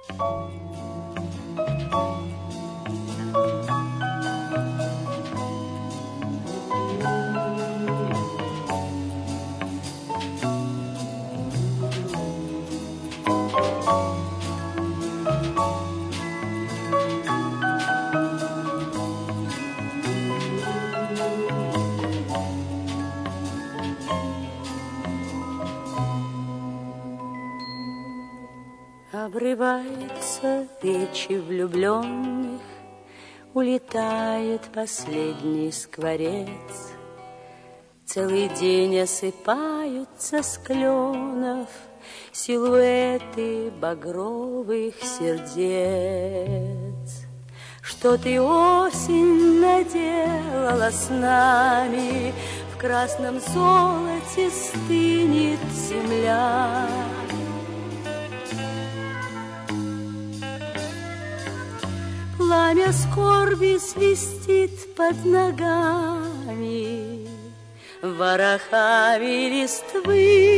Обрываются речи влюбленных, улетает последний скворец. Целый день осыпаются с кленов силуэты багровых сердец. Что ты, осень, наделала с нами? В красном золоте стынет земля. Пламя скорби свистит под ногами, ворохами листвы.